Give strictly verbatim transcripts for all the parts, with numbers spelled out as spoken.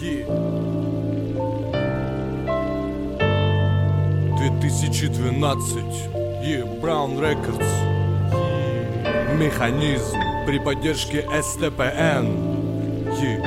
две тысячи двенадцать, е, Brown Records, Механизм при поддержке эс тэ пэ эн, е.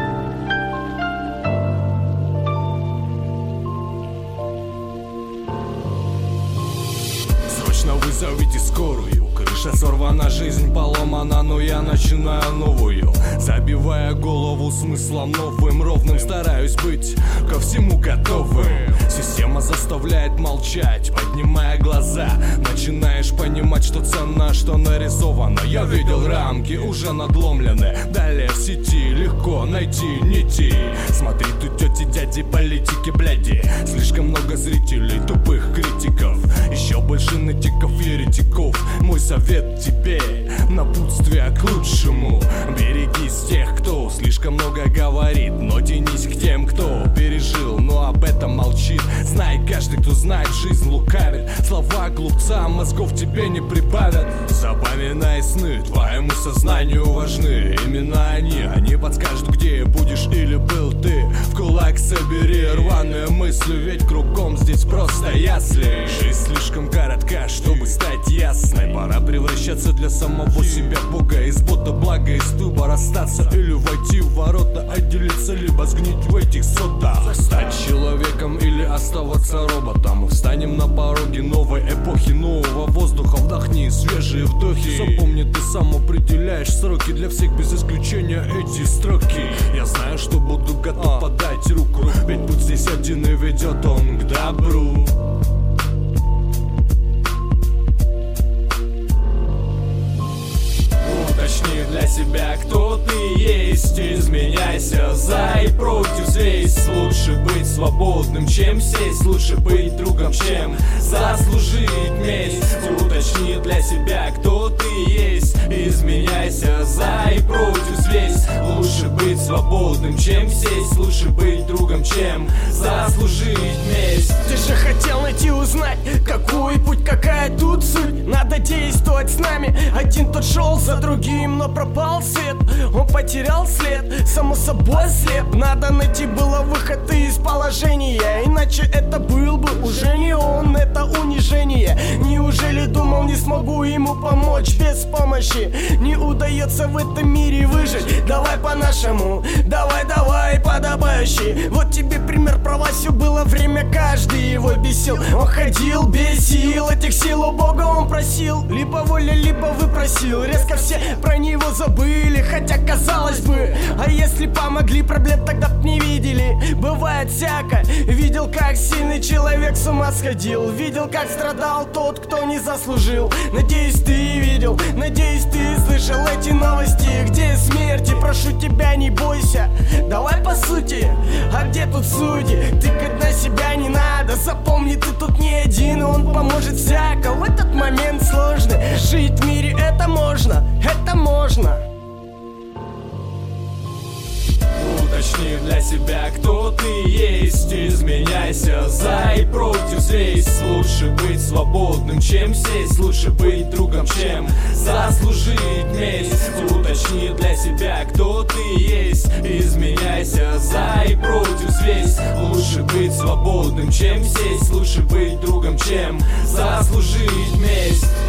Срочно вызовите скорую. Крыша сорвана, жизнь поломана, но я начинаю новую. Забивая голову смыслом новым, ровным, стараюсь быть ко всему готовым. Система заставляет молчать, поднимая глаза. Начинаешь понимать, что ценно, что нарисовано. Я видел рамки, уже надломлены. Далее в сети легко найти нити. Смотри, тут тети, дяди, политики, бляди. Слишком много зрителей, тупых критиков. Еще больше нытиков, еретиков. Мой совет тебе, напутствие к лучшему. Берегись тех, кто слишком много говорит, но тянись к тем, кто пережил, но об этом молчит. Знай, каждый, кто знает, жизнь лукавит. Слова глупца мозгов тебе не прибавят. Запоминай сны, твоему сознанию важны. Именно они, они подскажут, где будешь или был ты. В кулак собери рваные мысли, ведь кругом здесь просто ясли. Жизнь слишком коротка, чтобы стать ясной. Пора превращаться для самого себя Бога из бота, благо из туба расстаться или войти в ворота, отделиться, либо сгнить в этих сотах. Стать человеком или оставаться роботом. Встанем на пороге новой эпохи, нового воздуха. Вдохни свежие вдохи. Запомни, ты сам определяешь сроки. Для всех без исключения эти строки. Я знаю, что буду готов подать руку, ведь путь здесь один и ведет он к добру. Уточни для себя, кто ты есть. Изменяйся за и против здесь. Лучше быть свободным, чем сесть. Лучше быть другом, чем заслужить месть. Уточни для себя, кто ты есть. Изменяйся за и против здесь. Лучше быть свободным, чем сесть. Лучше быть другом, чем заслужить месть. Ты же хотел найти, узнать, какой путь, какая тут суть. Надо действовать с нами. Один тот шел за другим, но пропал свет. Он потерял след, само собой слеп. Надо найти было выход из положения, иначе это был бы уже не он, это унижение. Неужели думал, не смогу ему помочь? Без помощи не удается в этом мире выжить. Давай по-нашему, давай, давай подобающий. Вот тебе пример про Васю. Было время, каждый его бесил. Он ходил без сил, этих сил у Бога он просил. Либо воля, либо выпросил. Резко все про него забыли, хотя казалось бы, а если помогли, проблем тогда б не видели. Бывает всяко. Видел, как сильный человек с ума сходил. Видел, как страдал тот, кто не заслужил. Надеюсь, ты видел, надеюсь, ты слышал эти новости. Где смерти? Прошу тебя, не бойся. Давай по сути, а где тут судьи? Тыкать на себя не надо. Запомни, ты тут не один, он поможет всяко. В этот момент сложный. Жить в мире это можно, это можно. Уточни для себя, кто ты есть. Изменяйся за и против здесь. Лучше быть свободным, чем сесть. Лучше быть другом, чем заслужить месть. Уточни для себя, кто ты есть. Изменяйся за и против здесь. Лучше быть свободным, чем сесть. Лучше быть другом, чем заслужить месть.